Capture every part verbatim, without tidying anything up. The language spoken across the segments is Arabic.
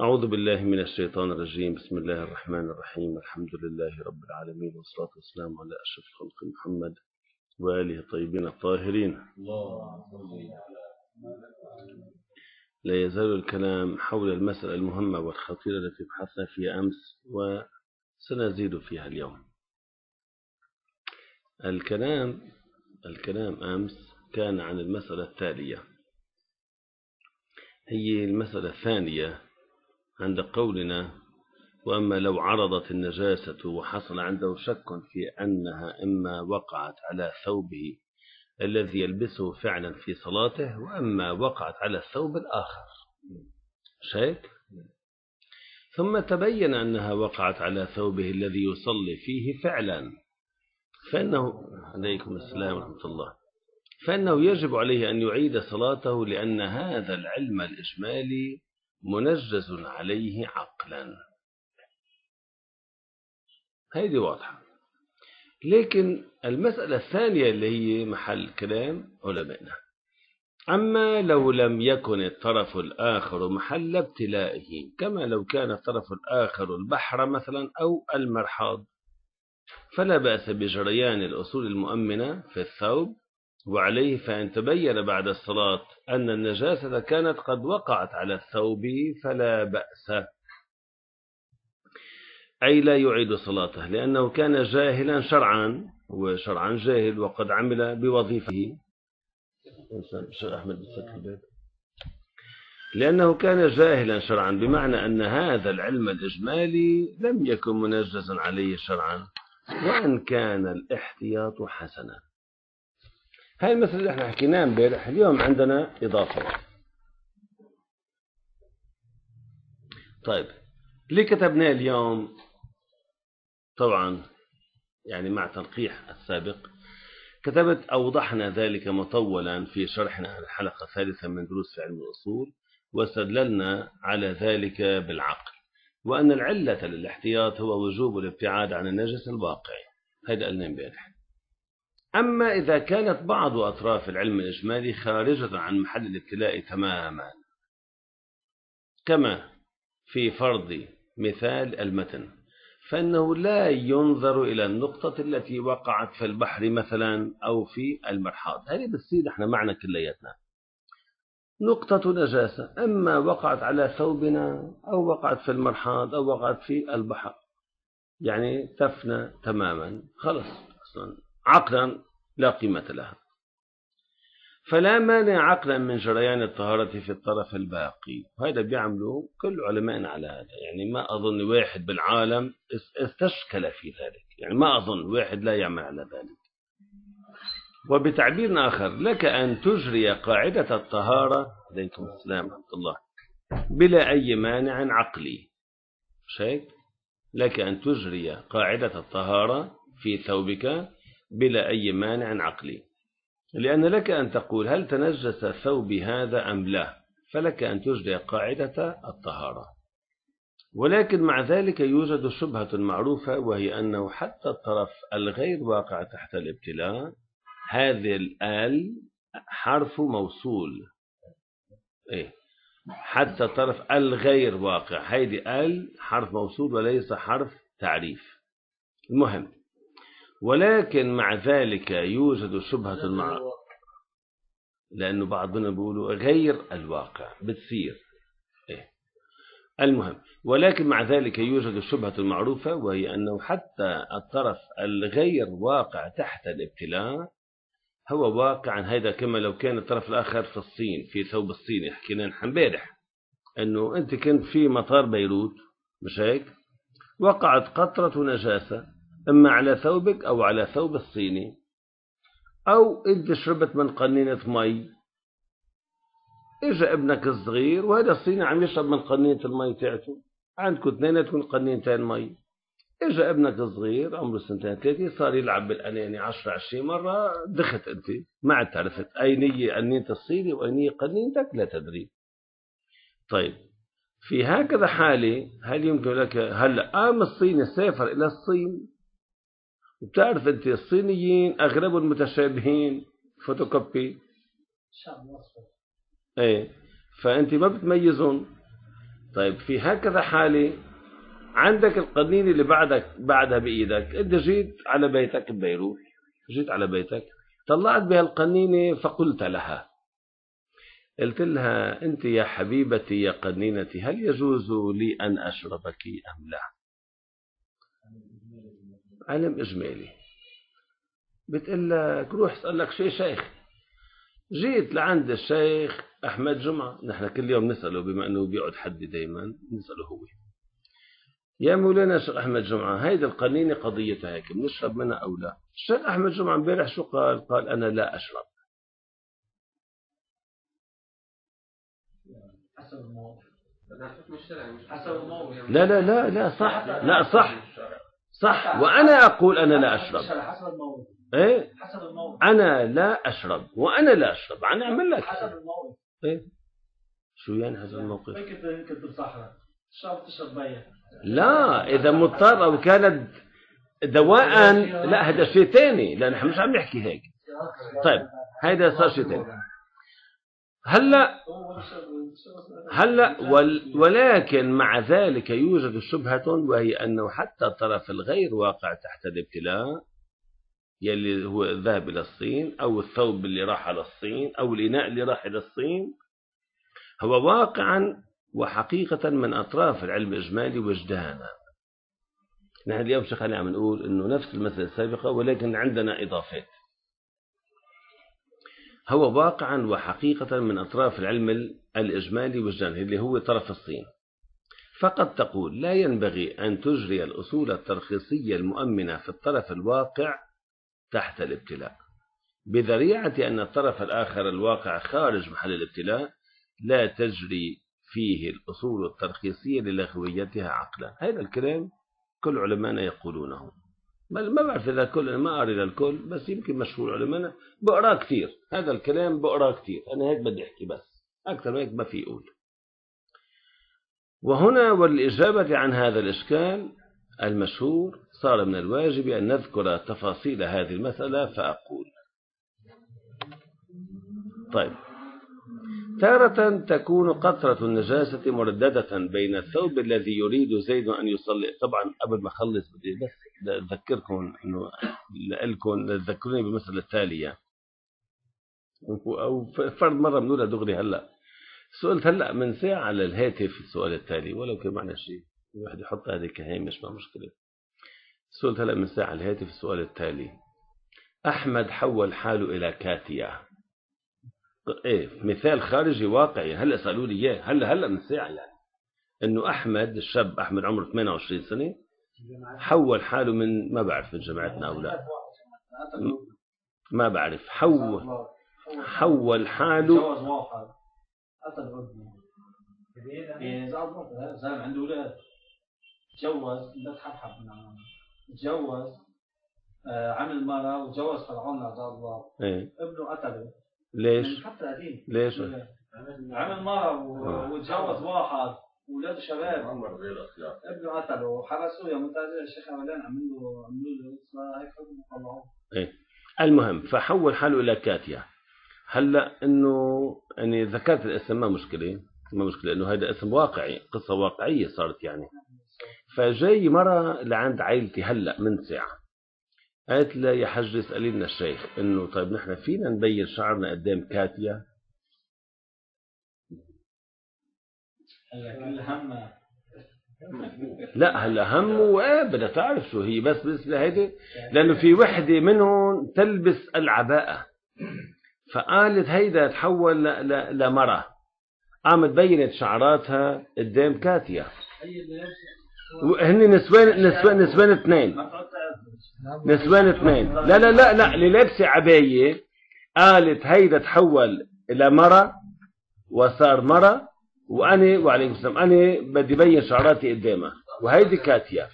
أعوذ بالله من الشيطان الرجيم. بسم الله الرحمن الرحيم. الحمد لله رب العالمين، والصلاة والسلام على أشرف الخلق محمد وآله الطيبين الطاهرين. لا يزال الكلام حول المسألة المهمة والخطيرة التي بحثنا فيها أمس وسنزيد فيها اليوم. الكلام الكلام أمس كان عن المسألة التالية، هي المسألة الثانية عند قولنا: وأما لو عرضت النجاسة وحصل عنده شك في أنها إما وقعت على ثوبه الذي يلبسه فعلا في صلاته، وأما وقعت على الثوب الآخر، شيء ثم تبين أنها وقعت على ثوبه الذي يصلي فيه فعلا، فإنه عليكم السلام ورحمة الله فإنه يجب عليه أن يعيد صلاته، لأن هذا العلم الإجمالي منجز عليه عقلا. هذه واضحة. لكن المسألة الثانية اللي هي محل كلام علمائنا: أما لو لم يكن الطرف الآخر محل ابتلائه، كما لو كان الطرف الآخر البحر مثلا أو المرحاض، فلا بأس بجريان الأصول المؤمنة في الثوب وعليه، فإن تبين بعد الصلاة أن النجاسة كانت قد وقعت على الثوب فلا بأس، أي لا يعيد صلاته، لأنه كان جاهلا شرعا، وشرعا جاهل وقد عمل بوظيفته. لأنه كان جاهلا شرعا، بمعنى أن هذا العلم الإجمالي لم يكن منجزا عليه شرعا، وأن كان الاحتياط حسنا. هاي المسألة اللي احنا حكيناها امبارح. اليوم عندنا إضافة. طيب، ليه كتبناه اليوم؟ طبعا يعني مع تنقيح السابق كتبت أوضحنا ذلك مطولا في شرحنا على الحلقة الثالثة من دروس في علم الأصول، واستدللنا على ذلك بالعقل، وأن العلة للاحتياط هو وجوب الابتعاد عن النجس الواقعي. هذا قلنا امبارح. أما إذا كانت بعض أطراف العلم الإجمالي خارجة عن محل الابتلاء تماما، كما في فرض مثال المتن، فإنه لا ينظر إلى النقطة التي وقعت في البحر مثلا أو في المرحاض. هذه بتصير احنا معنا كلياتنا نقطة نجاسة، أما وقعت على ثوبنا أو وقعت في المرحاض أو وقعت في البحر، يعني تفنى تماما، خلص أصلا عقلا لا قيمة لها. فلا مانع عقلا من جريان الطهارة في الطرف الباقي، وهذا بيعملوا كل علماء على هذا. يعني ما أظن واحد بالعالم استشكل في ذلك، يعني ما أظن واحد لا يعمل على ذلك. وبتعبير آخر: لك أن تجري قاعدة الطهارة، عليكم السلام ورحمة الله، بلا أي مانع عقلي. شيء لك أن تجري قاعدة الطهارة في ثوبك بلا أي مانع عقلي، لأن لك أن تقول: هل تنجس ثوبي هذا أم لا؟ فلك أن تجري قاعدة الطهارة. ولكن مع ذلك يوجد شبهة معروفة، وهي أنه حتى الطرف الغير واقع تحت الابتلاء، هذه الآل حرف موصول. إيه؟ حتى الطرف الغير واقع، هذه آل حرف موصول وليس حرف تعريف. المهم، ولكن مع ذلك يوجد شبهة مع، لأنه بعضنا بيقولوا غير الواقع بتصير إيه؟ المهم، ولكن مع ذلك يوجد شبهة معروفة، وهي أنه حتى الطرف الغير واقع تحت الابتلاء هو واقعا. هذا كما لو كان الطرف الآخر في الصين، في ثوب الصيني. حكينا نحن امبارح أنه أنت كنت في مطار بيروت، مش هيك؟ وقعت قطرة نجاسة إما على ثوبك أو على ثوب الصيني، أو أنت شربت من قنينة مي، إجا ابنك الصغير وهذا الصيني عم يشرب من قنينة المي تاعته، عندكم اثنين تكون قنينتين مي. إجا ابنك الصغير عمره سنتين ثلاثة صار يلعب بالأناني عشرة عشرين مرة، دخت أنت ما عاد تعرفت أي نية قنينة الصيني وأي نية قنينتك، لا تدري. طيب، في هكذا حالة هل يمكن لك هلا قام الصيني سافر إلى الصين، وبتعرف أنت الصينيين أغلبهم متشابهين فوتوكوبي، ايه، فأنت ما بتميزون. طيب في هكذا حالة عندك القنينة اللي بعدك بعدها بإيدك، أنت جيت على بيتك ببيروت، جيت على بيتك طلعت بها القنينة فقلت لها، قلت لها أنت يا حبيبتي يا قنينتي هل يجوز لي أن أشربك أم لا؟ علم إجمالي. بتقول لك روح اسأل لك شيء شيخ. جيت لعند الشيخ أحمد جمعة، نحن كل يوم نسأله بما أنه بيقعد حدي دايما نسأله هو، يا مولانا الشيخ أحمد جمعة هيدي القنينة قضيتها هيك بنشرب منها أو لا؟ الشيخ أحمد جمعة امبارح شو قال؟ قال أنا لا أشرب. حسب الموقف. حسب الموقف. لا لا لا لا صح، لا صح صح، وأنا أقول أنا لا أشرب. حسب الموقف. إيه؟ حسب الموقف. أنا لا أشرب وأنا لا أشرب، أنا أعمل لك حسب الموقف. إيه؟ شو يعني حسب الموقف؟ كنت كنت بالصحراء تشرب تشرب مية. لا إذا مضطر أو كانت دواء لا هذا شيء ثاني، لأن نحن مش عم نحكي هيك. طيب هيدا صار شيء ثاني. هلا هلا ولكن مع ذلك يوجد شبهة، وهي أنه حتى الطرف الغير واقع تحت الابتلاء يلي هو الذهب إلى الصين أو الثوب اللي راح على الصين أو الإناء اللي راح إلى الصين، هو واقعا وحقيقة من أطراف العلم الإجمالي وجدانا. نحن اليوم شغالين عم نقول إنه نفس المسألة السابقة ولكن عندنا إضافات. هو واقعا وحقيقة من أطراف العلم الإجمالي وجدانا اللي هو طرف الصين. فقد تقول لا ينبغي أن تجري الأصول الترخيصية المؤمنة في الطرف الواقع تحت الابتلاء، بذريعة أن الطرف الآخر الواقع خارج محل الابتلاء لا تجري فيه الأصول الترخيصية للغويتها عقلا. هذا الكلام كل علماءنا يقولونه، ما بعرف إذا كل، ما أرى للكل، بس يمكن مشهور علماءنا بقرأ كثير هذا الكلام، بقرأ كثير، أنا هيك بدي أحكي بس أكثر من هيك ما في أقول. وهنا والإجابة عن هذا الإشكال المشهور صار من الواجب أن نذكر تفاصيل هذه المسألة، فأقول طيب تارة تكون قطرة النجاسة مرددة بين الثوب الذي يريد زيد أن يصلي. طبعا قبل ما أخلص بدي بس أذكركم إنه لكم تذكروني بالمسألة التالية، أو فرض مرة بنقولها دغري. هلا سئلت هلا من ساعة على الهاتف السؤال التالي، ولو كان معنا شيء الواحد يحط هذه كهامش ما مشكلة. سئلت هلا من ساعة على الهاتف السؤال التالي: أحمد حول حاله إلى كاتيا. إيه مثال خارجي واقعي، هلا سألوا لي إياه هلا هلا من ساعة، يعني إنه أحمد الشاب أحمد عمره ثمانية وعشرين سنة حول حاله من، ما بعرف من جماعتنا أو لا، ما بعرف، حول حول حاله. زلمة عنده أولاد تجوز لا تحبحب من عمامه، تجوز عمل مرة وتجوز فرعون عطاه الله. إيه ابنه قتله. ليش؟ حتى قديم. ليش؟ عمل مرة وتجوز واحد ولاده شباب، ابنه قتله وحبسوه يا متاجر الشيخ أولان عملوا عملوا له هيك حكم طلعوه. إيه المهم فحول حاله إلى كاتيا. هلا إنه يعني ذكرت الاسم ما مشكلة، ما مشكلة إنه هذا اسم واقعي، قصة واقعية صارت يعني. فجاي مرة لعند عائلتي هلا من ساعة، قالت لي يا حج اسألي لنا الشيخ إنه طيب نحن فينا نبين شعرنا قدام كاتيا؟ لا هلا هم ايه بدها تعرف شو هي، بس بس لهيدي لأنه في وحدة منهم تلبس العباءة، فقالت هيدا تحول لمرة قامت بينت شعراتها قدام كاتيا. هن نسوان نسوان نسوان اثنين نسوان اثنين لا لا لا لا اللي لابسه عباية قالت هيدا تحول إلى مرة وصار مرة، وأنا وعليكم السلام أنا بدي بين شعراتي قدامها وهيدي كاتيا.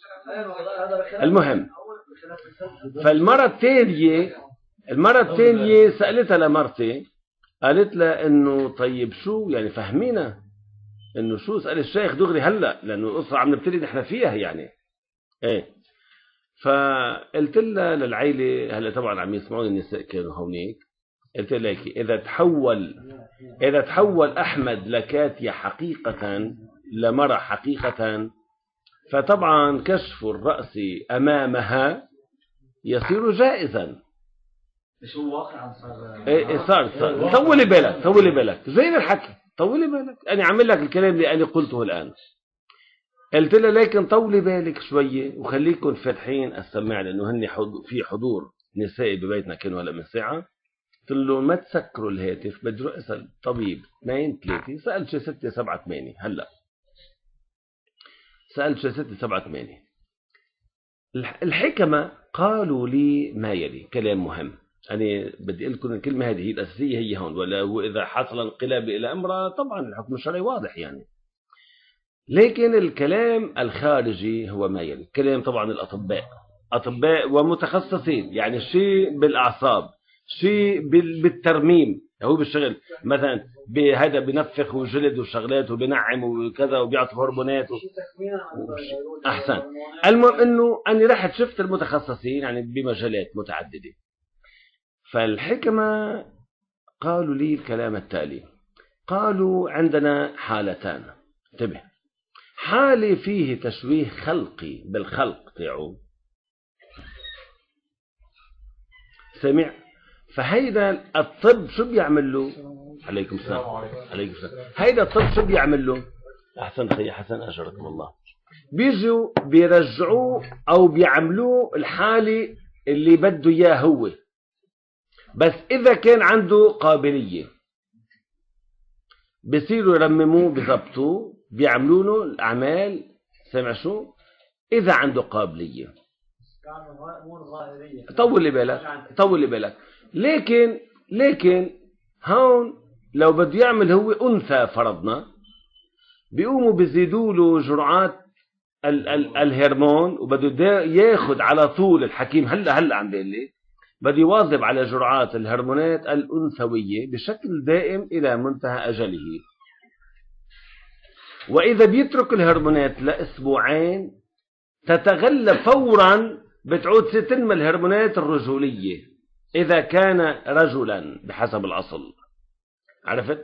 المهم فالمرة التالية المرة الثانية سألتها لمرتي، قالت لها إنه طيب شو يعني فهمينا إنه شو، سأل الشيخ دغري هلا لأنه قصة عم نبتدي نحن فيها يعني. إيه فقلت لها للعيلة هلا طبعا عم يسمعون النساء كانوا هونيك، قلت لك إذا تحول إذا تحول أحمد لكاتيا حقيقة لمرأة حقيقة، فطبعا كشف الرأس أمامها يصير جائزا. مش هو واقعا صار ايه صار صار طولي بالك طولي بالك زي الحكي، طولي بالك أنا عامل لك الكلام اللي أنا قلته الآن. قلت له لكن طولي بالك شوية وخليكم فاتحين السماعة، لأنه هني في حضور نسائي ببيتنا كانوا هلا من ساعة. قلت له ما تسكروا الهاتف، بدي اروح اسال طبيب اثنين ثلاثة، سألت شي ستة سبعة ثمانية، هلا سألت شي ستة سبعة ثمانية. الحكمة قالوا لي ما يلي كلام مهم، أنا بدي أقول لكم الكلمة هذه هي الأساسية هي هون، ولا وإذا حصل انقلاب إلى امرأة طبعا الحكم الشرعي واضح يعني، لكن الكلام الخارجي هو ما يلي. كلام طبعا الأطباء أطباء ومتخصصين، يعني شيء بالأعصاب، شيء بالترميم، هو بالشغل مثلا بهذا بنفخ وجلد وشغلات وبنعم وكذا وبيعطي هرمونات و... أحسن. المهم أنه أنا رحت شفت المتخصصين يعني بمجالات متعددة، فالحكمة قالوا لي الكلام التالي. قالوا عندنا حالتان، انتبه، حالة فيه تشويه خلقي بالخلق تاعه، سمع، فهيدا الطب شو بيعمل له؟ عليكم السلام. عليكم السلام. هيدا الطب شو بيعمل له؟ أحسن خي حسن أجركم الله. بيجوا بيرجعوه أو بيعملوه الحالة اللي بده إياه هو، بس إذا كان عنده قابلية بصيروا يرمموه بضبطوه بيعملوا له الأعمال، سمع شو؟ إذا عنده قابلية. طول لي بالك طول لي بالك لكن لكن هون لو بده يعمل هو أنثى فرضنا، بيقوموا بيزيدوا له جرعات ال ال الهرمون، وبده ياخذ على طول الحكيم هلا هلا عم بيقول لي بده يواظب على جرعات الهرمونات الأنثوية بشكل دائم إلى منتهى أجله. وإذا بيترك الهرمونات لأسبوعين تتغلب فورا، بتعود ستنمى الهرمونات الرجولية إذا كان رجلا بحسب الأصل، عرفت؟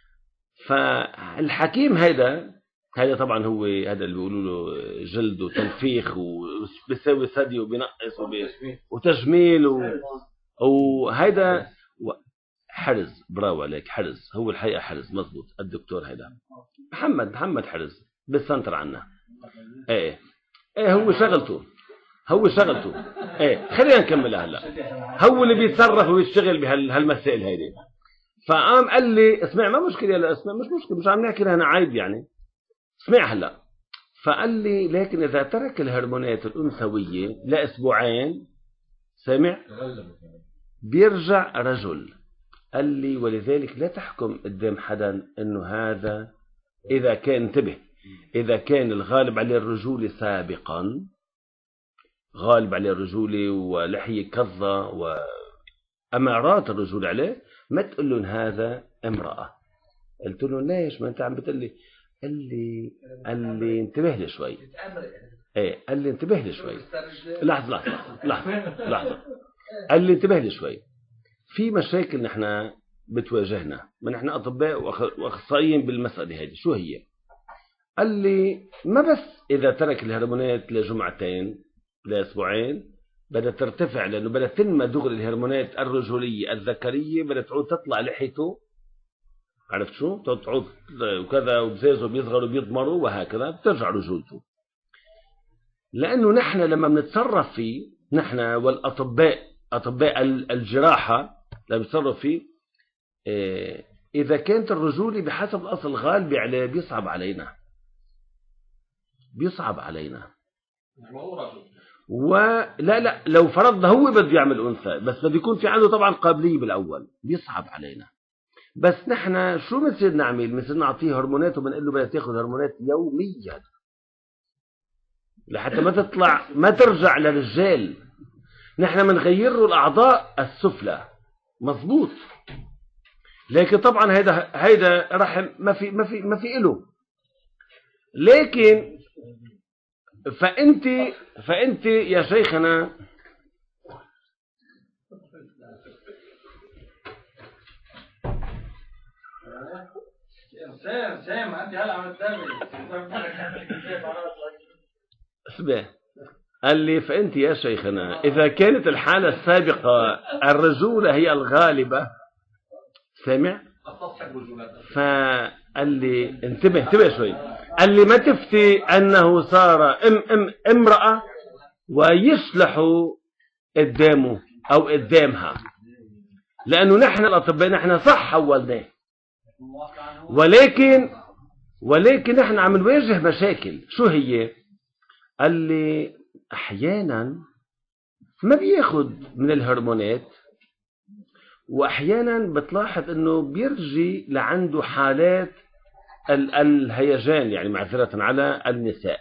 فالحكيم هيدا هيدا طبعا هو هذا اللي بيقولوا له جلد وتنفيخ وبيساوي ثدي وبينقص وتجميل و... وهيدا حرز، براو عليك، حرز هو الحقيقة حرز مزبوط. الدكتور هيدا محمد محمد حرز بالسنتر عنا. ايه ايه هو شغلته هو شغلته ايه خلينا نكملها هلا. هو اللي بيتصرف ويشتغل بهالمسائل هيدي. فقام قال لي اسمع ما مشكلة، لا اسمع مش مشكلة، مش عم نحكي هنا عيب يعني، اسمع هلا. فقال لي لكن إذا ترك الهرمونات الأنثوية لأسبوعين، سامع، بيرجع رجل. قال لي ولذلك لا تحكم قدام حدا إنه هذا إذا كان، انتبه، إذا كان الغالب عليه الرجولة سابقا، غالب عليه الرجولة ولحية كظة وأمارات الرجولة عليه، ما تقول لهم هذا امرأة. قلت له ليش ما أنت عم بتقول لي؟ قال لي قال لي انتبه لي شوي. ايه قال لي انتبه لي شوي. لحظة لحظة لحظة لحظة قال لي انتبه لي شوي. في مشاكل نحن بتواجهنا، ما نحن أطباء وأخصائيين بالمسألة هذه. شو هي؟ قال لي ما بس إذا ترك الهرمونات لجمعتين لأسبوعين بدها ترتفع، لأنه بدها تنمى دغري الهرمونات الرجولية الذكرية، بدها تعود تطلع لحيته، عرفت شو؟ تعود وكذا وبزازه بيصغروا بيضمروا وهكذا بترجع رجولته. لأنه نحن لما بنتصرف فيه، نحن والأطباء أطباء الجراحة لما بنتصرف فيه، إذا كانت الرجولة بحسب الأصل غالبة عليه بيصعب علينا بيصعب علينا ولا لا لو فرضنا هو بده يعمل أنثى، بس بده يكون في عنده طبعا قابلية بالأول، بيصعب علينا. بس نحن شو بنصير نعمل؟ بنصير نعطيه هرمونات وبنقول له بدها تاخذ هرمونات يوميا لحتى ما تطلع ما ترجع للرجال. نحن بنغير له الأعضاء السفلى، مظبوط، لكن طبعا هيدا هيدا رحم ما في ما في ما في له. لكن فأنت فأنت يا شيخنا سام سام انت هلا عم تدرب. اسمع، قال لي فأنت يا شيخنا إذا كانت الحالة السابقة الرجولة هي الغالبة، سامع؟ فقال لي انتبه انتبه شوي، قال لي ما تفتي أنه صار ام ام امرأة ويصلحوا قدامه أو قدامها، لأنه نحن الأطباء نحن صح حولناه، ولكن ولكن نحن عم نواجه مشاكل. شو هي؟ قال لي أحيانا ما بياخد من الهرمونات، وأحيانا بتلاحظ أنه بيرجي لعنده حالات ال الهيجان، يعني معذرة على النساء،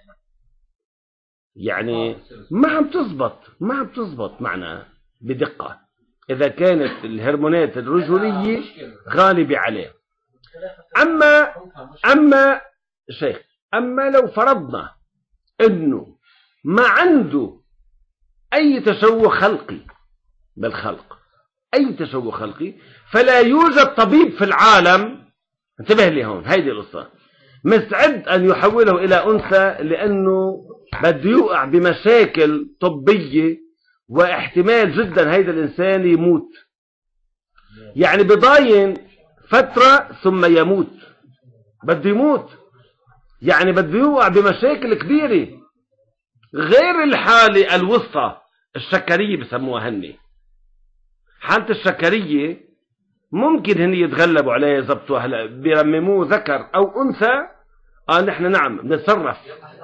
يعني ما عم تزبط ما عم تزبط معنا بدقة إذا كانت الهرمونات الرجولية غالبة عليه. أما أما شيخ أما لو فرضنا أنه ما عنده أي تشوه خلقي بالخلق، أي تشوه خلقي، فلا يوجد طبيب في العالم، انتبه لي هون هيدي القصة، مستعد أن يحوله إلى أنثى، لأنه بده يوقع بمشاكل طبية، واحتمال جدا هيدا الإنسان يموت، يعني بضاين فترة ثم يموت، بده يموت، يعني بده يوقع بمشاكل كبيرة، غير الحالة الوسطى الشكرية بسموها هني. حالة الشكرية ممكن هني يتغلبوا عليه، يزبطوا، هلا بيرمموه ذكر أو أنثى، آه نحن نعم بنتصرف،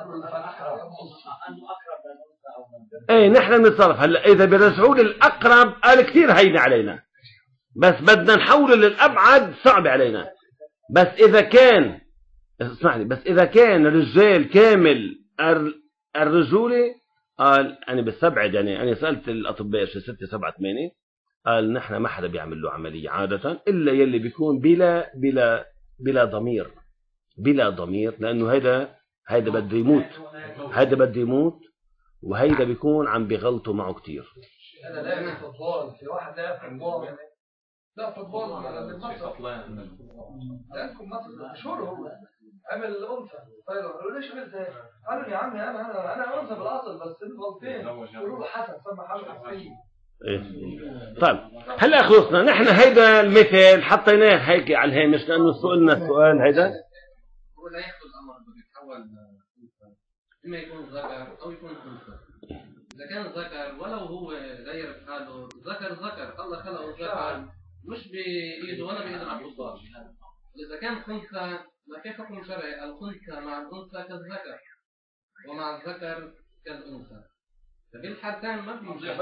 ايه نحن بنتصرف. هلا إذا بيرجعوا للأقرب قال كثير هين علينا، بس بدنا نحوله للأبعد صعب علينا. بس إذا كان اسمعني بس إذا كان رجال كامل الرجولة، قال أنا بستبعد، يعني أنا سألت الأطباء شي ستة سبعة ثمانية، قال نحن ما حدا بيعمل له عملية عادة إلا يلي بيكون بلا بلا بلا ضمير، بلا ضمير، لأنه هيدا هيدا بده يموت، هيدا بده يموت، وهيدا بيكون عم بيغلطوا معه كتير. هذا لا فوتبول، في واحد لا فوتبول، لا فوتبول بالمصر، لأنكم مصر مشهور، هو عمل الأنثى، قالوا ليش عملت هيك؟ قالوا يا عمي أنا أنا أنا أنثى بالأصل، بس أنت غلطين، قالوا له حسن سمى حاله حسين. إيه. طيب هلا خلصنا نحن هيدا المثال حطيناه هيك على الهامش، لأنه سئلنا السؤال هيدا. هو لا يحصل الأمر بيتحول إما يكون ذكر أو يكون أنثى. إذا كان ذكر ولو هو غير حاله، ذكر ذكر الله خلقه ذكر، مش بإيده ولا بإيد العبد. إذا كان أنثى، كيف حكم شرعي؟ الأنثى مع الأنثى كالذكر، ومع الذكر كالأنثى. بالحالتين ما في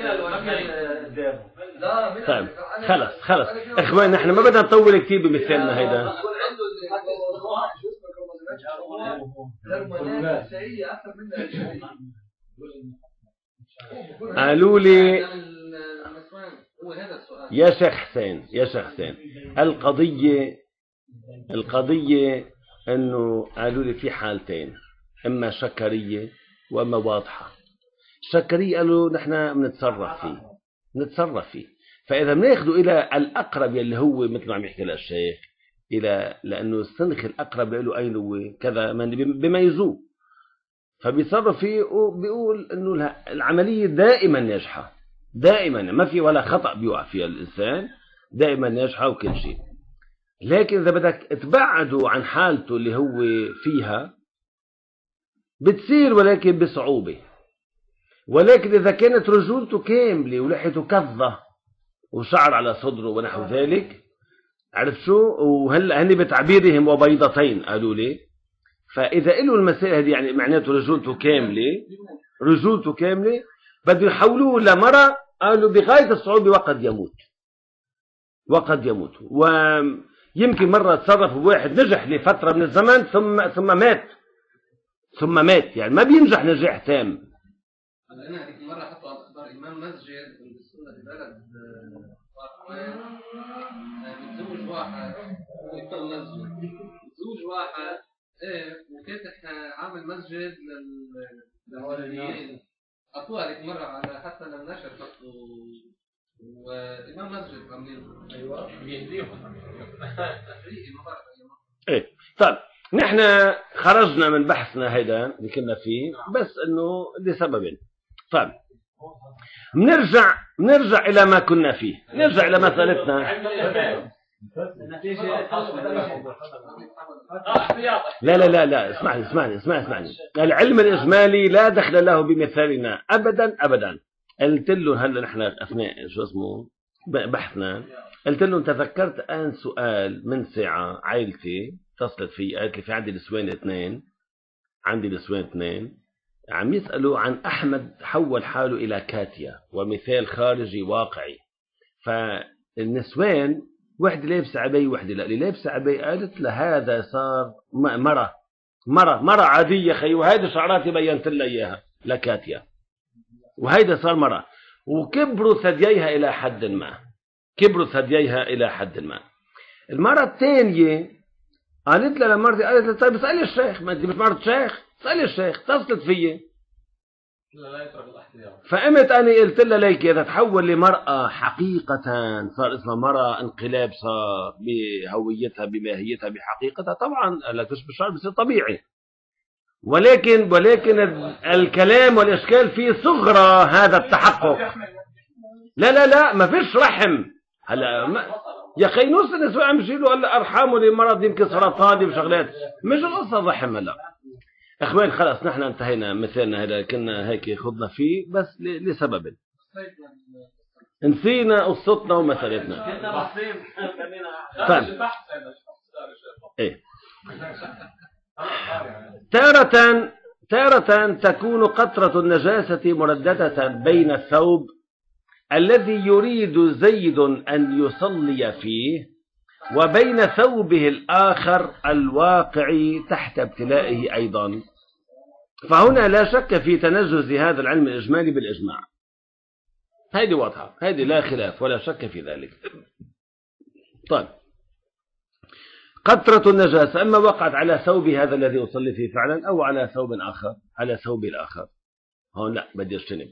طيب خلص خلص اخوان، نحن ما بدنا نطول كثير بمثالنا هيدا. قالوا لي يا شيخ حسين يا شيخ حسين القضية القضية انه قالوا لي في حالتين، اما شكرية واما واضحة. الشكرية قالوا نحن بنتصرف فيه بنتصرف فيه فإذا بناخده إلى الأقرب يلي هو مثل ما عم يحكي الشيخ، إلى لأنه السنخ الأقرب له أين هو كذا بميزوه، فبيتصرف فيه وبيقول إنه العملية دائما ناجحة، دائما ما في ولا خطأ بيوقع فيها الإنسان، دائما ناجحة وكل شيء. لكن إذا بدك تبعده عن حالته اللي هو فيها بتصير، ولكن بصعوبة. ولكن إذا كانت رجولته كاملة ولحيته كظة وشعر على صدره ونحو ذلك، عرف شو، وهلا هني بتعبيرهم وبيضتين قالوا لي، فإذا له المسائل هذه يعني معناته رجولته كاملة رجولته كاملة بده يحولوه لمرأة، قالوا بغاية الصعوبة وقد يموت وقد يموت. ويمكن مرة تصرف بواحد نجح لفترة من الزمن ثم ثم مات ثم مات يعني ما بينجح نجاح تام. أنا هذيك مرة حطوا على أخبار إمام مسجد بالسنة في بلد متزوج واحد ويطل مسجد، متزوج واحد إيه وفاتح عامل مسجد للمسلمين، حطوها هذيك مرة على حتى للنشر، حطوا وإمام مسجد عاملين. أيوة بيهديهم تفريقي ما بعرف ايه طيب نحن خرجنا من بحثنا هيدا اللي كنا فيه بس انه لسبب. طيب بنرجع بنرجع الى ما كنا فيه، نرجع الى مسألتنا. لا لا لا لا اسمعني اسمعني اسمعني اسمعني العلم الإجمالي لا دخل له بمثالنا أبدا أبدا. قلت له هلا نحن أثناء شو اسمه بحثنا، قلت له أنت ذكرت الآن سؤال من ساعة، عائلتي اتصلت في قالت لي في عندي نسوان اثنين، عندي نسوان اثنين عم يسألوا عن أحمد حول حاله إلى كاتيا ومثال خارجي واقعي. فالنسوان وحده لابسه عباية وحده لا، اللي لابسه عباية قالت لهذا صار مرة مرة مرة عادية خي، وهيدا شعراتي بينت لها اياها لكاتيا، وهيدا صار مرة. وكبروا ثدييها إلى حد ما، كبروا ثدييها إلى حد ما. المرة الثانية قالت لها لمرتي، قالت لها طيب اسألي الشيخ، ما انت مش مرة شيخ، اسألي الشيخ. اتصلت فيي فقمت أنا قلت لها ليك إذا تحول لمرأة حقيقة صار اسمها مرأة، انقلاب صار بهويتها بماهيتها بحقيقتها، طبعا لا تشبه الشعر بصير طبيعي، ولكن ولكن الكلام والإشكال في صغرى هذا التحقق. لا لا لا ما فيش رحم. هلا ما يا خي نص النسوان عم يشيلوا هلا أرحام لمرض يمكن سرطاني وشغلات، مش القصة رحم. هلا اخوان خلاص نحن انتهينا مثالنا هذا كنا هيك خضنا فيه بس لسبب نسينا قصتنا ومثالتنا. طيب ايه تارة تارة تكون قطرة النجاسة مرددة بين الثوب الذي يريد زيد أن يصلي فيه وبين ثوبه الآخر الواقع تحت ابتلائه أيضا. فهنا لا شك في تنجز هذا العلم الإجمالي بالإجماع، هذه واضحة، هذه لا خلاف ولا شك في ذلك. طيب قطرة النجاسة أما وقعت على ثوب هذا الذي يصلي فيه فعلا أو على ثوب آخر، على ثوب الآخر هون لا بدي اجتنب.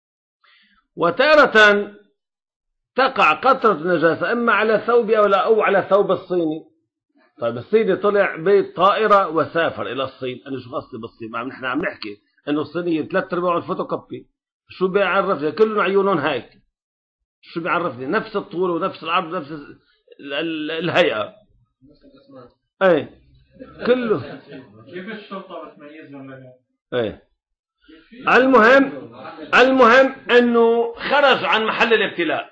وتارة تقع قطرة النجاسة إما على ثوب أو, لا أو على ثوب الصيني. طيب الصيني طلع بالطائرة وسافر إلى الصين، أنا شو قصدي بالصين؟ ما نحن عم نحكي إنه الصينية ثلاث أرباع الفوتوكوبي، شو بيعرفني؟ كلهم عيونهم هيك، شو بيعرفني؟ نفس الطول ونفس العرض نفس الهيئة، ايه كله. كيف الشرطة بتميزهم لنا؟ ايه المهم المهم انه خرج عن محل الابتلاء.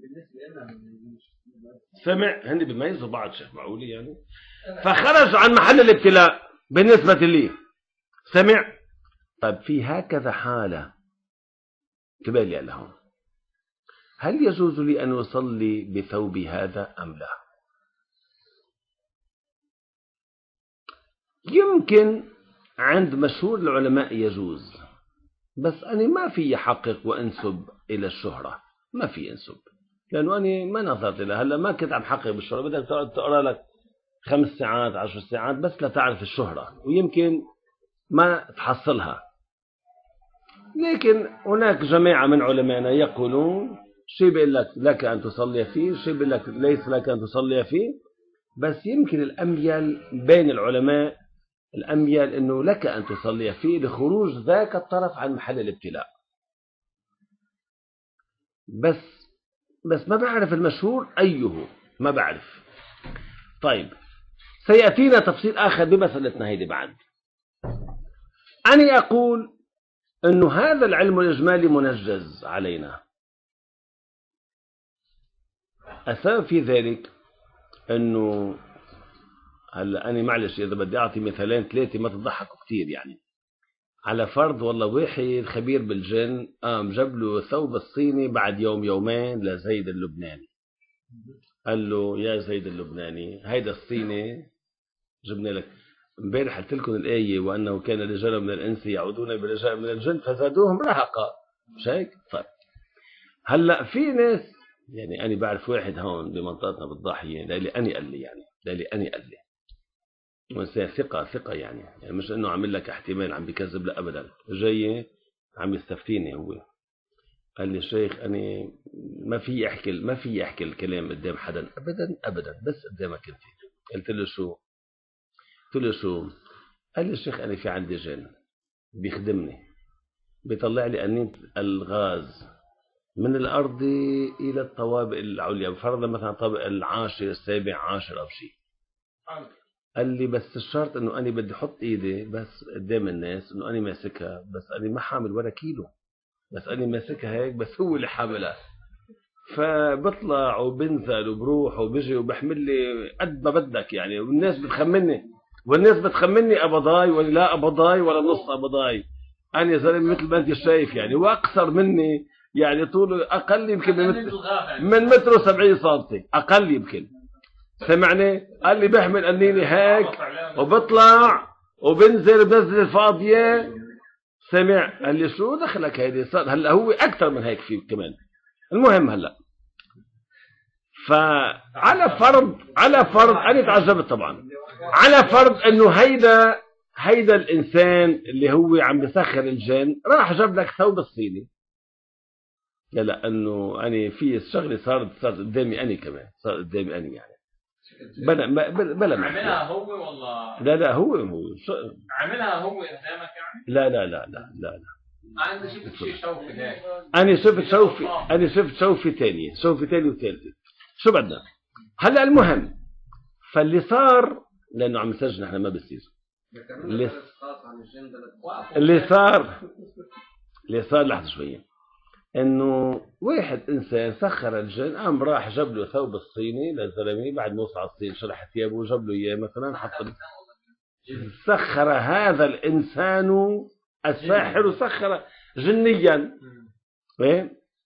سمع هندي بيميزوا بعض شيخ معقولي يعني. فخرج عن محل الابتلاء بالنسبة لي سمع. طيب في هكذا حالة تبالي لهم، هل يجوز لي أن أصلي بثوبي هذا أم لا؟ يمكن عند مشهور العلماء يجوز، بس أنا ما في أحقق وأنسب إلى الشهرة، ما في أنسب، لأنه أنا ما نظرت لها. هلا ما كنت عم حقق بالشهرة، بدك تقرأ لك خمس ساعات عشر ساعات بس لا تعرف الشهرة، ويمكن ما تحصلها. لكن هناك جماعة من علمائنا يقولون شيء بيقول لك لك أن تصلي فيه، شيء بيقول لك ليس لك أن تصلي فيه، بس يمكن الأميل بين العلماء الأميل أنه لك أن تصلي فيه لخروج ذاك الطرف عن محل الابتلاء. بس بس ما بعرف المشهور أيه، ما بعرف. طيب سيأتينا تفصيل آخر بمسألتنا هيدي بعد. أنا أقول أنه هذا العلم الإجمالي منجز علينا. السبب في ذلك أنه هلا أنا معلش إذا بدي أعطي مثالين ثلاثة ما تضحكوا كثير يعني. على فرض والله واحد خبير بالجن قام جاب له ثوب الصيني بعد يوم يومين لزيد اللبناني، قال له يا زيد اللبناني هيدا الصيني جبنا لك امبارح قلت لكم الآية وأنه كان رجال من الإنس يعودون برجال من الجن فزادوهم رهقا، مش هيك؟ طيب هلا في ناس يعني أنا بعرف واحد هون بمنطقتنا بالضاحية لالي أني قال لي يعني لالي أني قال لي ثقة ثقة يعني. يعني مش إنه عامل لك احتمال عم بيكذب، لا أبدا، جاي عم يستفتيني. هو قال لي شيخ أنا ما في أحكي ما في أحكي الكلام قدام حدا أبدا أبدا، بس قدامك أنت. قلت له شو؟ قلت له شو؟ قال لي الشيخ أنا في عندي جن بيخدمني، بيطلع لي أنين الغاز من الأرض إلى الطوابق العليا، بفرض مثلا طابق العاشر السابع عاشر أو شيء. قال لي بس الشرط إنه أنا بدي أحط إيدي بس قدام الناس إنه أنا ماسكها، بس أنا ما حامل ولا كيلو، بس أنا ماسكها هيك بس هو اللي حاملها. فبطلع وبنزل وبروح وبجي وبحمل لي قد ما بدك يعني، والناس بتخمني والناس بتخمني قبضاي ولا لا قبضاي ولا نص قبضاي. أنا يا زلمة مثل ما أنت شايف يعني، وأقصر مني يعني، طوله أقل يمكن من متر من متر وسبعين سنتي أقل يمكن. سمعني؟ قال لي بحمل أنيني هيك وبطلع وبنزل بنزل الفاضية. سمع؟ قال لي شو دخلك هيدي؟ صار هلا هو أكثر من هيك فيه كمان. المهم هلا فعلى فرض على فرض أنا تعجبت طبعا، على فرض إنه هيدا هيدا الإنسان اللي هو عم بيسخر الجن راح جاب لك ثوب الصيني. لا لا انه انا في الشغله صارت صارت قدامي انا كمان، صار قدامي انا يعني بلا بلا بلا عملها هو والله؟ لا لا هو هو عملها هو قدامك يعني؟ لا لا لا لا لا لا انا شفت شيء شوفي هيك، انا شفت شوفي انا شفت شوفي ثانيه شوفي ثانيه وثالثه. شو بدنا هلا؟ المهم فاللي صار لانه عم نسجل احنا ما بصير اللي, اللي صار اللي صار لحظه شويه، انه واحد انسان سخر الجن، قام راح جاب له ثوب الصيني للزلمه بعد ما وصل على الصين، شرح ثيابه وجاب له اياه مثلا حط. سخر هذا الانسان الساحر سخر جنيا، فاهم؟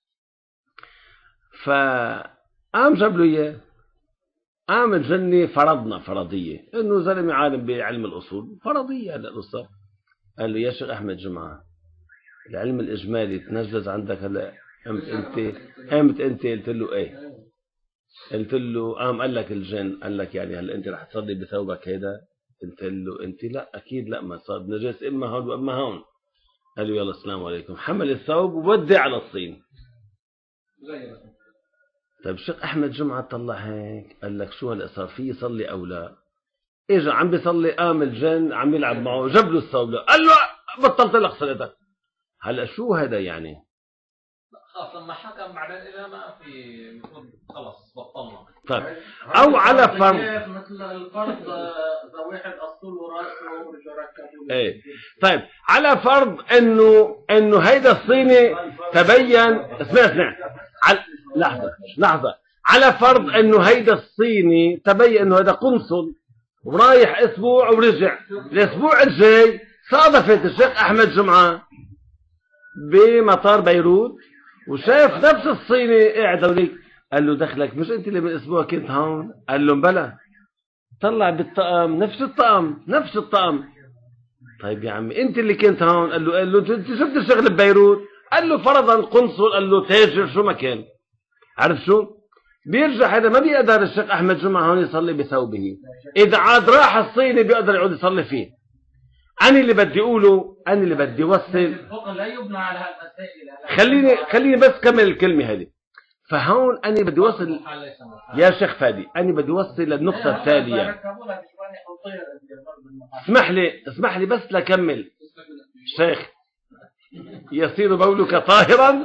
فقام جاب له اياه، قام الجني فرضنا فرضيه انه زلمه عالم بعلم الاصول، فرضيه هلا القصه. قال له يا شيخ احمد جمعه العلم الإجمالي تنجز عندك هلا؟ قمت أنت قمت أنت قلت له إيه؟ قلت له قام قال لك الجن قال لك يعني هلا أنت رح تصلي بثوبك هيدا؟ قلت له أنت لا أكيد لا، ما صار نجس إما هون وإما هون. قال له يلا السلام عليكم، حمل الثوب وودي على الصين. طيب الشيخ أحمد جمعة طلع هيك قال لك شو هلا صار، في يصلي أو لا؟ إجا عم بيصلي، قام الجن عم يلعب معه، جاب له الثوب له، قال له بطلت لك صلاتك. هلا شو هذا يعني؟ خلاص لما حكم بعدين اذا ما في المفروض خلص بطلنا. طيب او على فرض مثل الفرض اذا واحد اصول وراسه ورجع ركبه. ايه طيب على فرض انه انه هيدا الصيني تبين، اسمع اسمع على... لحظه لحظه على فرض انه هيدا الصيني تبين انه هذا قنصل ورايح اسبوع ورجع، الاسبوع الجاي صادفت الشيخ احمد جمعه بمطار بيروت وشاف نفس الصيني قاعد هونيك. قال له دخلك مش انت اللي من اسبوع كنت هون؟ قال له بلى. طلع بالطقم نفس الطقم نفس الطقم. طيب يا عمي انت اللي كنت هون؟ قال له قال له انت شو بتشتغل ببيروت؟ قال له فرضا قنصل، قال له تاجر شو ما كان. عارف شو بيرجع هذا ما بيقدر الشيخ احمد جمعه هون يصلي بثوبه، اذا عاد راح الصيني بيقدر يقعد يصلي فيه. أنا اللي بدي أقوله أنا اللي بدي أوصل، لا يبنى على هالمسائل. خليني خليني بس كمل الكلمة هذه. فهون أنا بدي أوصل يا شيخ فادي، أنا بدي أوصل للنقطة التالية. اسمح لي اسمح لي بس لكمل. شيخ يصير بولك طاهرا.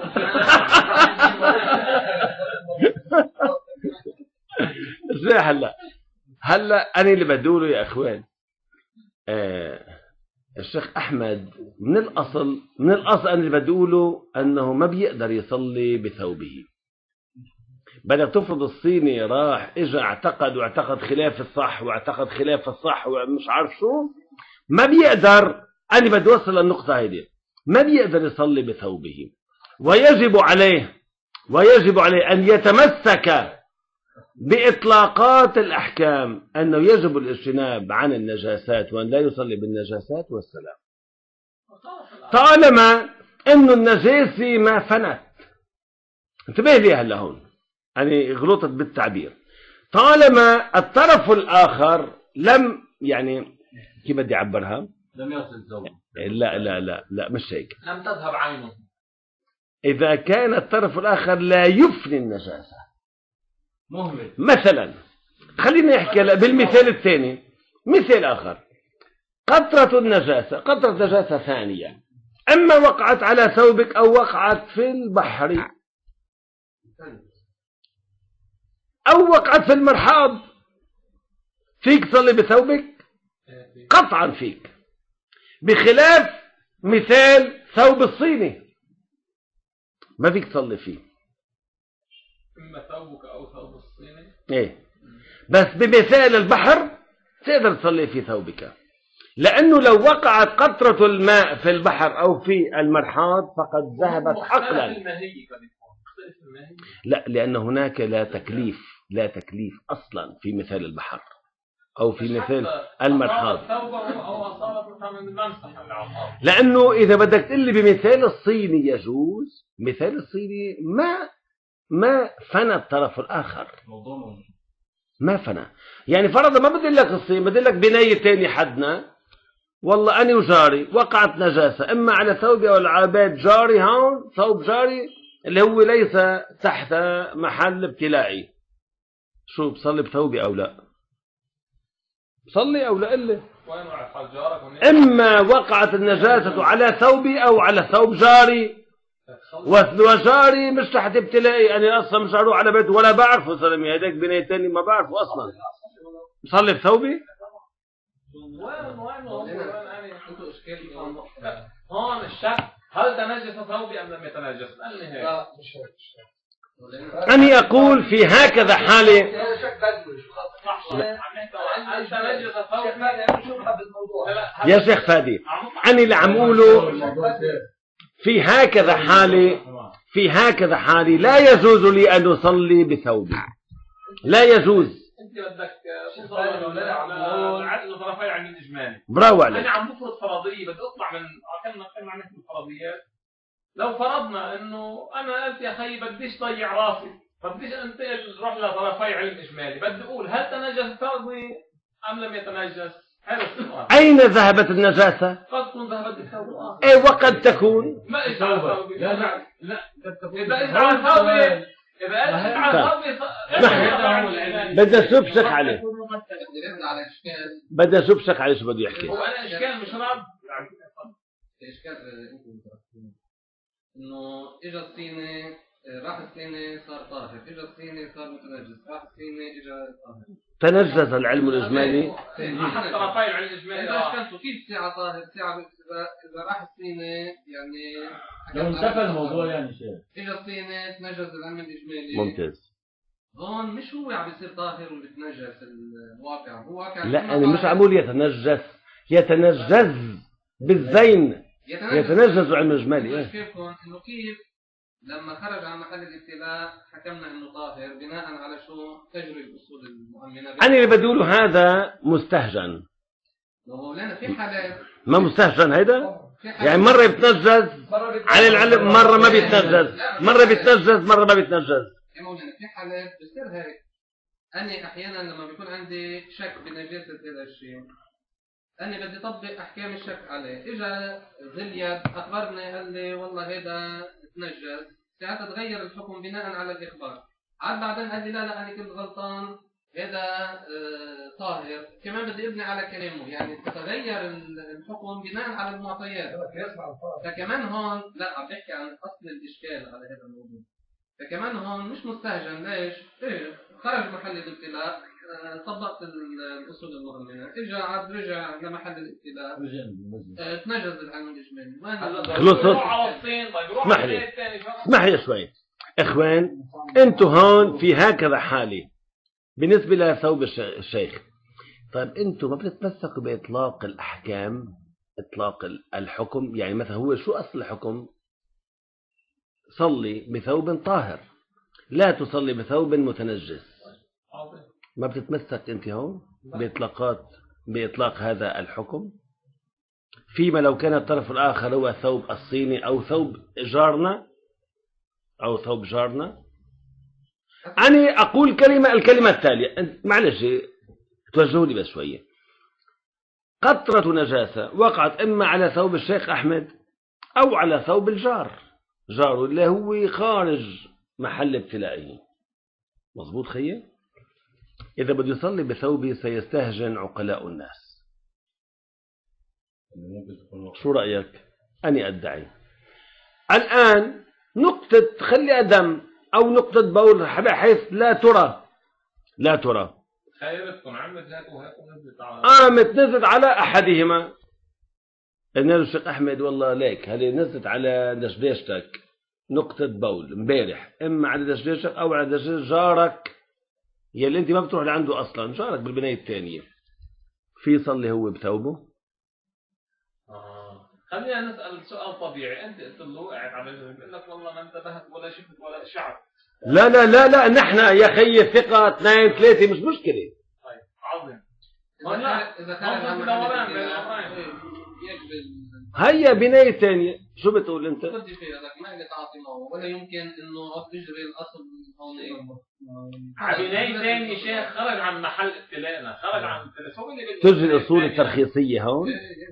ازاي هلا هلا أنا اللي بدي أقوله يا أخوان. آه الشيخ أحمد من الأصل من الأصل أنا اللي بدي أقوله أنه ما بيقدر يصلي بثوبه. بدك تفرض الصيني راح إجا اعتقد واعتقد خلاف الصح واعتقد خلاف الصح ومش عارف شو، ما بيقدر. أنا بدي أوصل للنقطة هذه، ما بيقدر يصلي بثوبه، ويجب عليه ويجب عليه أن يتمسك بإطلاقات الأحكام، أنه يجب الاجتناب عن النجاسات وأن لا يصلي بالنجاسات والسلام، طالما أنه النجاسة ما فنت. انتبه لي هلا هون أنا غلطت بالتعبير. طالما الطرف الآخر لم يعني كيف بدي أعبرها؟ لم يصل ثوبه. لا لا لا لا مش هيك. لم تذهب عينه. إذا كان الطرف الآخر لا يفني النجاسة، مهمل. مثلا خلينا نحكي بالمثال الثاني، مثال آخر. قطرة النجاسة قطرة نجاسة ثانية، إما وقعت على ثوبك أو وقعت في البحر أو وقعت في المرحاض، فيك تصلي بثوبك؟ قطعا فيك، بخلاف مثال ثوب الصيني ما فيك تصلي فيه. إما ثوبك أو ثوب الصيني. إيه، بس بمثال البحر تقدر تصلي في ثوبك، لأنه لو وقعت قطرة الماء في البحر أو في المرحاض فقد ذهبت عقلا. لا، لأن هناك لا تكليف لا تكليف أصلا في مثال البحر أو في مثال المرحاض، لأنه إذا بدك تقول لي بمثال الصيني يجوز، مثال الصيني ما ما فنى الطرف الآخر، ما فنى. يعني فرضا ما بدي لك الصين، بدي لك بناية تاني حدنا، والله أنا وجاري وقعت نجاسة إما على ثوبي أو على بيت جاري، هون ثوب جاري اللي هو ليس تحت محل ابتلائي، شو بصلي بثوبي أو لا؟ بصلي أو لا؟ إلا إما وقعت النجاسة على ثوبي أو على ثوب جاري، وجاري مش تحت ابتلائي، أنا أصلا مش هروح على بيته ولا بعرفه، سلمي هيداك بناية تاني ما بعرفه أصلا، بصلي بثوبي؟ هون الشك هل تنجس ثوبي أم لم يتنجس؟ لا مش هيك. أني أقول في هكذا حالة يا شيخ فادي، أنا اللي عم أقوله في هكذا حالة في هكذا حالة لا يجوز لي أن أصلي بثوبي، لا يجوز. انت بدك عدل طرفي عن الاجمالي، برافو عليك. انا عم بفرض فرضيه، بدي اطلع من كنا كنا عم نحكي بالفرضيات. لو فرضنا انه انا قلت يا خيي بديش ضيع راسي، بديش انتقل روح لطرفي علم اجمالي، بدي اقول هل تنجس ثوبي ام لم يتنجس؟ هذا السؤال. اين ذهبت النجاسه؟ قد تكون ذهبت الثوب الاخر. اي وقد تكون. ما اجى على ثوبي. لا لا لا اذا اجى على ثوبي إذا أنت على بدي أشوف شك عليه، بدي أشوف شك عليه شو بده يحكي. هو أنا إشكال مش راب. إشكال إنه إجا الصيني راح الصيني صار طاهر، إجا الصيني صار متنجس، راح الصيني إجا طاهر. تنجس العلم الإجمالي. أحد طرفي العلم الإجمالي. إذا أشكلته كيف ساعة طاهر ساعة إذا إذا راح الصيني يعني. لو انتفى الموضوع يعني شيء. إجا الصيني تنجس العلم الإجمالي. ممتاز. هون مش هو عم بيصير طاهر وبتنجس الواقع، هو واقع. لا أنا مش عم أقول يتنجس، يتنجز بالزين، يتنجز علم الإجمالي. إيه؟ كيفكم إنه كيف لما خرج عن محل الابتلاء حكمنا إنه طاهر بناء على شو تجري الأصول المؤمنة. أنا اللي بدي أقوله هذا مستهجن. مولانا في حالات ما مستهجن هيدا؟ يعني مرة بيتنجز على العلم، مرة ما بيتنجز، مرة بيتنجز مرة ما بيتنجز. يا مولانا في حالات بصير هيك. أنا أحيانا لما بيكون عندي شك بنجاسة هذا الشيء أنا بدي أطبق أحكام الشك عليه. إجا ذي اليد أخبرني قال لي والله هذا تنجس، ساعتها تغير الحكم بناء على الإخبار. عاد بعدين قال لي لا لا أنا كنت غلطان هذا آه طاهر، كمان بدي أبني على كلامه، يعني تتغير الحكم بناء على المعطيات. فكمان هون لا عم بحكي عن أصل الإشكال على هذا الموضوع. فكمان هون مش مستهجن. ليش؟ إيه خرج محل الابتلاء طبقت الأصول المؤمنة، إجا عاد رجع لمحل الابتلاء تنجز العلم الإجمالي. خلصت. اسمح لي اسمح لي شوي إخوان، أنتوا هون في هكذا حالة بالنسبة لثوب الشيخ. طيب أنتوا ما بتتمسكوا بإطلاق الأحكام، إطلاق الحكم؟ يعني مثلا هو شو أصل الحكم؟ صلي بثوب طاهر، لا تصلي بثوب متنجس. ما بتتمسك أنت هون بإطلاقات بإطلاق هذا الحكم، فيما لو كان الطرف الآخر هو ثوب الصيني أو ثوب جارنا أو ثوب جارنا. أنا أقول كلمة الكلمة التالية، معلش توجهوا لي بس شوية. قطرة نجاسة وقعت إما على ثوب الشيخ أحمد أو على ثوب الجار، جاره اللي هو خارج محل ابتلائه. مظبوط خيّ؟ إذا بده يصلي بثوبه سيستهجن عقلاء الناس. شو رأيك؟ أنا أدعي الآن نقطة خليها دم أو نقطة بول بحيث لا ترى لا ترى خيرتكم عملت هيك وهيك ونزلت على قامت نزلت على أحدهما. قلنا له الشيخ أحمد والله ليك هذه نزلت على دشداشتك نقطة بول امبارح، إما على دشداشتك أو على دشداش جارك يلي أنت ما بتروح لعنده أصلا، جارك بالبناية الثانية، في يصلي هو بثوبه؟ آه. خلينا نسأل سؤال طبيعي، أنت قلت له قاعد على جنب بيقول لك والله ما انتبهت ولا شفت ولا شعر. لا لا لا لا نحن يا خيي الثقة اثنين ثلاثة مش مشكلة. طيب عظيم. إذا كان هيا بناية ثانية، شو بتقول أنت؟ ما إلي تعاطي معه ولا يمكن إنه يجري الأصل هون. على بناية ثانية شيخ خرج عن محل ابتلائنا، خرج عن التلفون اللي تجري الأصول الترخيصية هون؟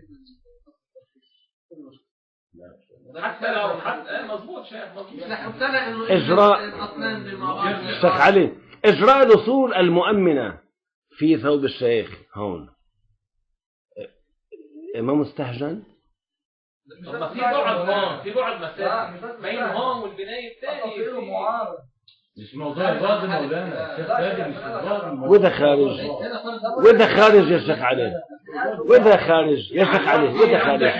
حتى لو حتى مضبوط شيخ مضبوط. إجراء الشيخ علي إجراء الأصول المؤمنة في ثوب الشيخ هون ما مستهجن؟ طب في بعد هون في بعد مسافة بين هون والبناية الثانية مش موضوع الغاز مولانا الشيخ سادي مش الغاز. وإذا خارج وإذا خارج يا شيخ علي وإذا خارج يا شيخ علي وإذا خارج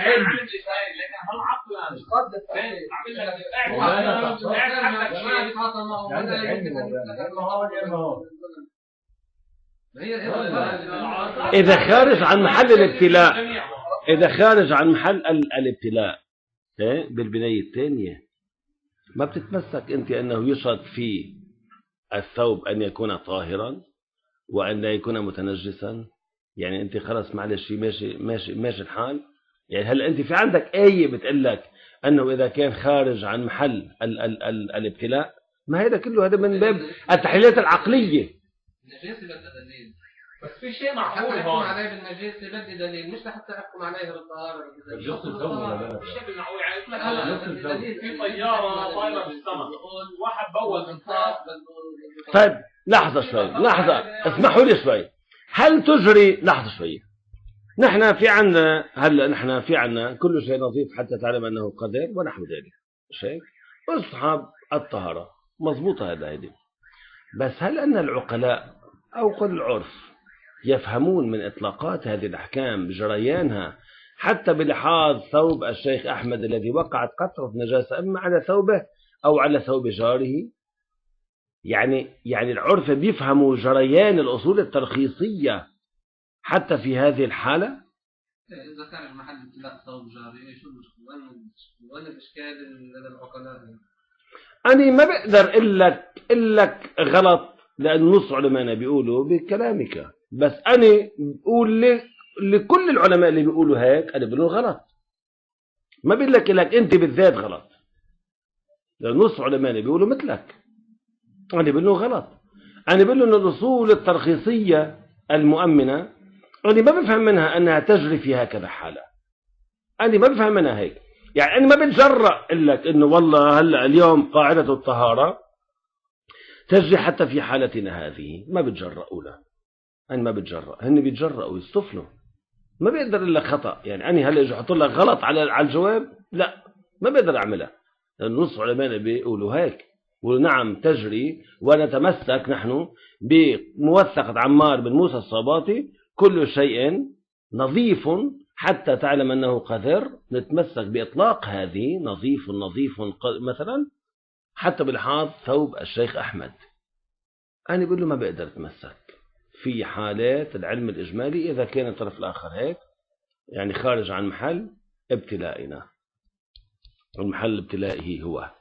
إذا خارج عن محل الابتلاء إذا خارج عن محل الابتلاء بالبناية الثانية ما بتتمسك أنت أنه يشرط في الثوب أن يكون طاهرا وأن لا يكون متنجسا. يعني أنت خلص معلش ماشي ماشي ماشي الحال. يعني هل أنت في عندك آية بتقول لك أنه إذا كان خارج عن محل ال ال ال الابتلاء؟ ما هذا كله هذا من باب التحليلات العقلية. بس في شيء معقول هون عليه بالنجاسة بدي دليل مش لحتى احكم عليه بالطهارة. الشيء المعقول يعني في طيارة طايرة في السماء واحد بول من فوق. طيب لحظة شوي لحظة اسمحوا لي شوي. هل تجري لحظة شوي نحن في عنا هلا نحن في عنا كل شيء نظيف حتى تعلم أنه قدر ونحو ذلك شيء واصحاب الطهارة مضبوطة هذا هذه. بس هل أن العقلاء أو قل العرف يفهمون من إطلاقات هذه الأحكام بجريانها حتى بلحاظ ثوب الشيخ أحمد الذي وقعت قطرة نجاسة إما على ثوبه أو على ثوب جاره؟ يعني يعني العرف بيفهموا جريان الأصول الترخيصية حتى في هذه الحالة؟ إذا كان المحل ابتلاء ثوب جاري شو وين الإشكال للعقلاء؟ أنا ما بقدر إلك إلك غلط لأن نص علماءنا بيقولوا بكلامك، بس أنا بقول لكل العلماء اللي بيقولوا هيك أنا بقول غلط. ما بقول لك لك أنت بالذات غلط لأن نص علماءنا بيقولوا مثلك. أنا بقول له غلط. أنا بقول له أن الأصول الترخيصية المؤمنة أنا ما بفهم منها أنها تجري في هكذا حالة. أنا ما بفهم منها هيك. يعني أنا ما بتجرأ لك إنه والله هلا اليوم قاعدة الطهارة تجري حتى في حالتنا هذه. ما بتجرأوا له. أنا ما بتجرأ. هن بيتجرأوا يستفلوا. ما بيقدر إلا خطأ. يعني أنا هلا إجي أحط لك غلط على على الجواب؟ لا ما بقدر أعملها. لأن نص علماءنا بيقولوا هيك. ونعم تجري ونتمسك نحن بموثقة عمار بن موسى الصباطي كل شيء نظيف حتى تعلم أنه قذر. نتمسك بإطلاق هذه نظيف نظيف مثلا حتى بلحاظ ثوب الشيخ أحمد. أنا بقول له ما بقدر أتمسك في حالات العلم الإجمالي إذا كان الطرف الآخر هيك يعني خارج عن محل ابتلائنا. المحل الابتلائي هو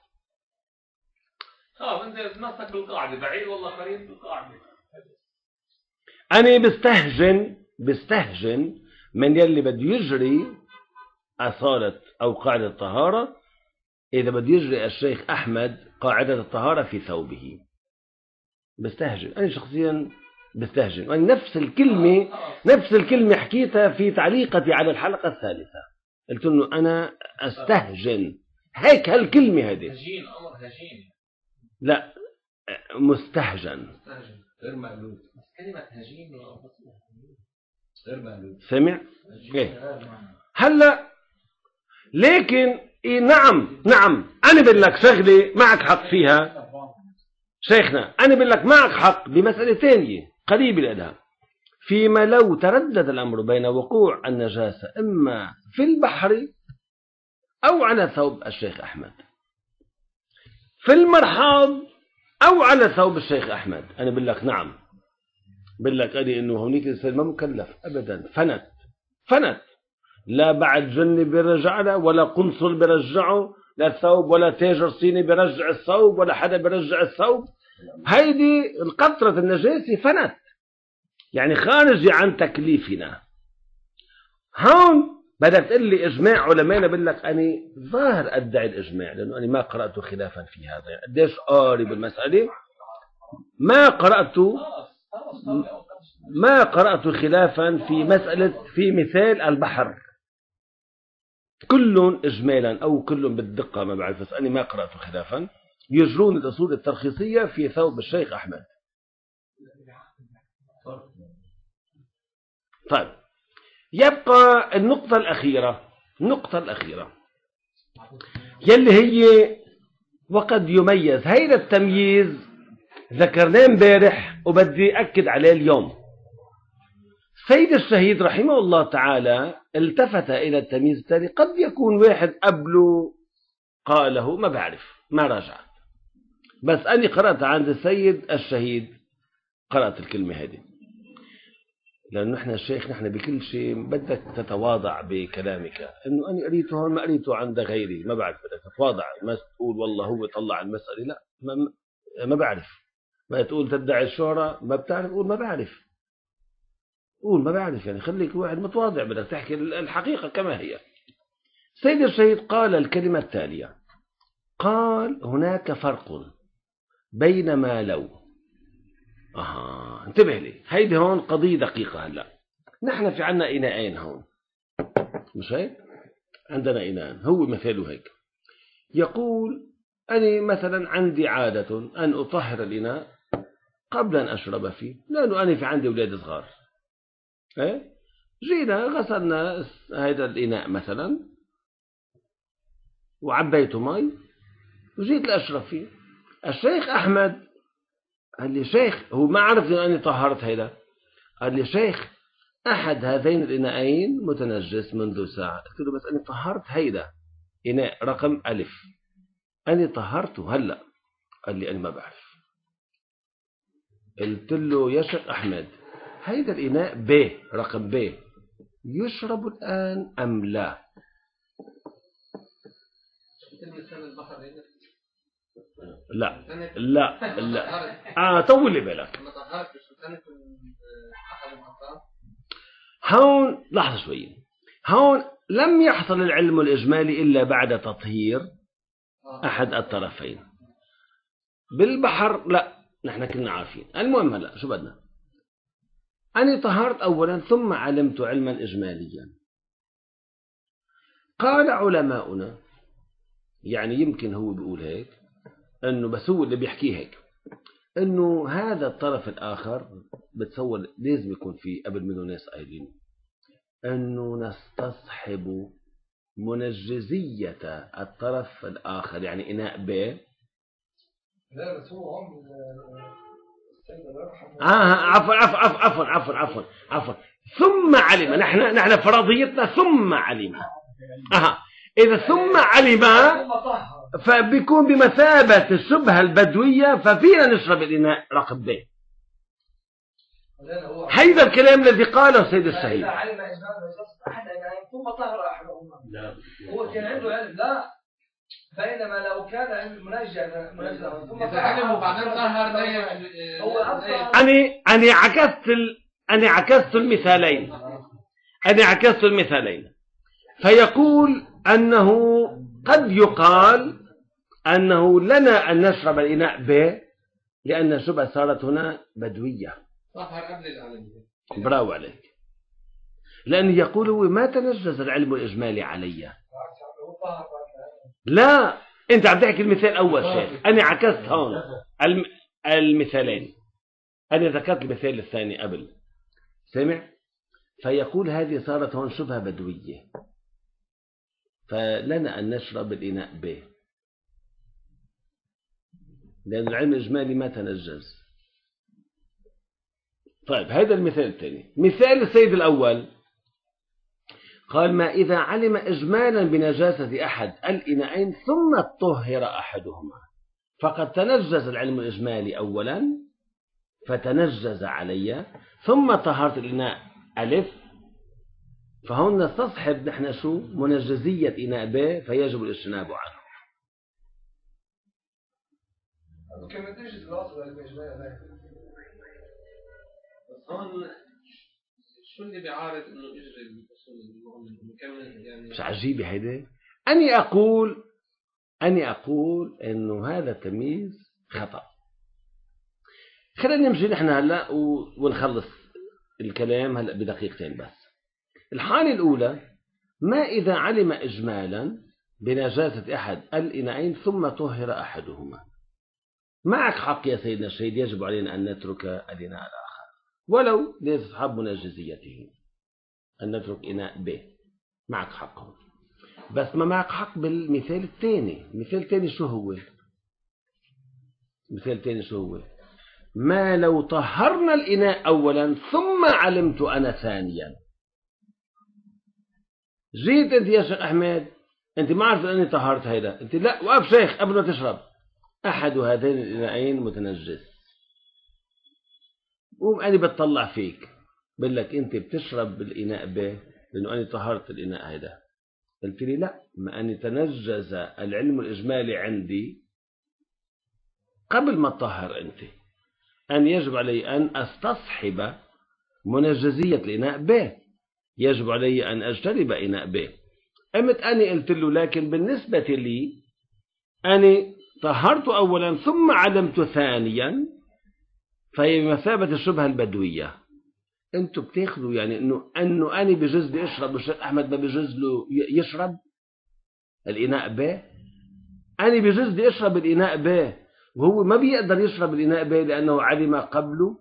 اه انت تمسك بالقاعده بعيد والله قريب بالقاعده. انا بستهجن بستهجن من يلي بده يجري اصاله او قاعده الطهاره اذا بده يجري الشيخ احمد قاعده الطهاره في ثوبه. بستهجن انا شخصيا بستهجن. وانا نفس الكلمه نفس الكلمه حكيتها في تعليقتي على الحلقه الثالثه. قلت له انا استهجن هيك هالكلمه هذه. هجين امر هجين. لا مستهجن غير مألوف. كلمة هجين غير مألوف. سمع؟ ايه هلا لكن إيه نعم نعم أنا بقول لك شغلة معك حق فيها شيخنا، أنا بقول لك معك حق بمسألة ثانية قريبة لها، فيما لو تردد الأمر بين وقوع النجاسة إما في البحر أو على ثوب الشيخ أحمد، في المرحاض أو على ثوب الشيخ أحمد، أنا بقول لك نعم، بقول لك أنا إنه هونيك الإنسان ما مكلف أبدا، فنت فنت لا بعد جني بيرجع له ولا قنصل بيرجعه للثوب ولا تاجر صيني بيرجع الثوب ولا حدا بيرجع الثوب، هيدي القطرة النجاسة فنت يعني خارجة عن تكليفنا. هون بدك تقول لي إجماع علماء، بقول لك أنا ظاهر أدعي الإجماع لأنه أنا ما قرأت خلافا في هذا، يعني قديش قاري بالمسألة ما قرأت ما قرأت خلافا في مسألة في مثال البحر، كلهم إجمالا أو كلهم بالدقة ما بعرف، بس أنا ما قرأت خلافا يجرون الأصول الترخيصية في ثوب الشيخ أحمد. طيب يبقى النقطة الأخيرة، النقطة الأخيرة يلي هي وقد يميز، هيدا التمييز ذكرناه امبارح وبدي أكد عليه اليوم. سيد الشهيد رحمه الله تعالى التفت إلى التمييز التالي، قد يكون واحد قبله قاله ما بعرف ما راجعت، بس أني قرأت عند السيد الشهيد قرأت الكلمة هذه، لأنه نحن الشيخ نحن بكل شيء بدك تتواضع بكلامك، إنه أنا قريته هون ما قريته عند غيري، ما بعرف بدك تتواضع، ما تقول والله هو طلع المسألة، لا ما, ما بعرف، ما تقول تدعي الشهرة ما بتعرف، قول ما بعرف، قول ما بعرف، يعني خليك واحد متواضع، بدك تحكي الحقيقة كما هي. سيد الشهيد قال الكلمة التالية، قال هناك فرق بين ما لو، اها انتبه لي، هيدي هون قضية دقيقة. هلا نحن في عنا إناءين هون مش هيك؟ عندنا إناء، هو مثاله هيك، يقول أنا مثلا عندي عادة أن أطهر الإناء قبل أن أشرب فيه، لأنه أنا في عندي أولاد صغار، إيه؟ جينا غسلنا هذا الإناء مثلا وعبيته مي وجيت لأشرب فيه، الشيخ أحمد قال لي شيخ، هو ما عرف أني طهرت هيدا، قال لي شيخ أحد هذين الإناءين متنجس منذ ساعة، قلت له بس أنا طهرت هيدا إناء رقم ألف، أنا طهرته هلأ، قال لي أنا ما بعرف. قلت له يا شيخ أحمد هيدا الإناء ب رقم ب يشرب الآن أم لا؟ لا لا لا آه طول لي بالك، هون لحظة شوية، هون لم يحصل العلم الإجمالي إلا بعد تطهير أحد الطرفين، بالبحر لا نحن كنا عارفين. المهم هلا شو بدنا، أنا طهرت أولا ثم علمت علما إجماليا. قال علماؤنا، يعني يمكن هو بيقول هيك، أنه بس هو اللي بيحكيه هيك، أنه هذا الطرف الآخر بتصور لازم يكون في قبل منه ناس قايلين أنه نستصحب منجزية الطرف الآخر، يعني إناء ب لا بس هو عم آه عفوا عفوا عفوا عفوا عفوا عفوا ثم علم، نحن نحن فرضيتنا ثم علم، آه إذا ثم علم فبيكون بمثابة الشبهة البدوية، ففينا نشرب الإناء رقم ب. هذا الكلام الذي قاله سيد الشهيد. ثم طهر أحدهما، هو كان عنده علم، لا بينما لو كان علم منجع منجع ثم علم وبعدين طهر هو أنا أنا عكست ال... أنا عكست المثالين، أنا عكست المثالين، فيقول أنه قد يقال أنه لنا أن نشرب الإناء ب لأن الشبهة صارت هنا بدوية. طهر قبل العلم. برافو عليك، لأنه يقول هو ما تنجز العلم الإجمالي علي. لا أنت عم تحكي المثال أول شيء، أنا عكست هون الم... المثالين، أنا ذكرت المثال الثاني قبل، سمع؟ فيقول هذه صارت هون شبهة بدوية، فلنا أن نشرب الإناء ب، لأن العلم الإجمالي ما تنجز. طيب هذا المثال الثاني. مثال السيد الأول قال: ما إذا علم إجمالا بنجاسة أحد الإناءين ثم طهر أحدهما، فقد تنجز العلم الإجمالي أولا فتنجز علي، ثم طهرت الإناء ألف، فهون نستصحب نحن شو؟ منجزية إناء ب، فيجب الاجتناب عنه. كما تجد الأصل الإجمالي. بس هون شو اللي بيعارض إنه يجري الأصول المكمل يعني؟ مش عجيبة هيدا؟ أني أقول أني أقول إنه هذا التمييز خطأ. خلينا نمشي نحن هلا ونخلص الكلام هلا بدقيقتين بس. الحالة الأولى: ما إذا علم إجمالا بنجاسة أحد الإناءين ثم طهر أحدهما. معك حق يا سيدنا الشهيد، يجب علينا أن نترك الإناء الآخر ولو لأصحاب منجزيته، أن نترك إناء ب، معك حق. بس ما معك حق بالمثال الثاني. المثال الثاني شو هو؟ المثال الثاني شو هو؟ ما لو طهرنا الإناء أولا ثم علمت أنا ثانيا. جيت أنت يا شيخ أحمد، أنت ما عرفت أني طهرت هيدا، أنت لا وقف شيخ قبل ما تشرب، أحد هذين الإناءين متنجس، قوم أنا بتطلع فيك بقول لك أنت بتشرب بالإناء ب لأنه أنا طهرت الإناء هيدا. قلت لي لا، ما أني تنجز العلم الإجمالي عندي قبل ما تطهر أنت، أن يجب علي أن أستصحب منجزية الإناء ب، يجب علي أن أجتنب إناء ب. أمت أني قلت له لكن بالنسبة لي أني طهرت أولا ثم علمت ثانيا، فهي بمثابة الشبهة البدوية. أنتوا بتاخذوا يعني إنه إنه أنا بجوز لي أشرب والشيخ أحمد ما بجوز له يشرب الإناء ب، أنا بجوز لي أشرب الإناء ب وهو ما بيقدر يشرب الإناء ب لأنه علم قبله.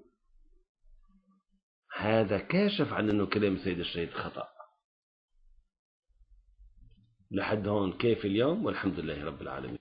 هذا كاشف عن أنه كلام سيد الشهيد خطأ. لحد هون كيف اليوم، والحمد لله رب العالمين.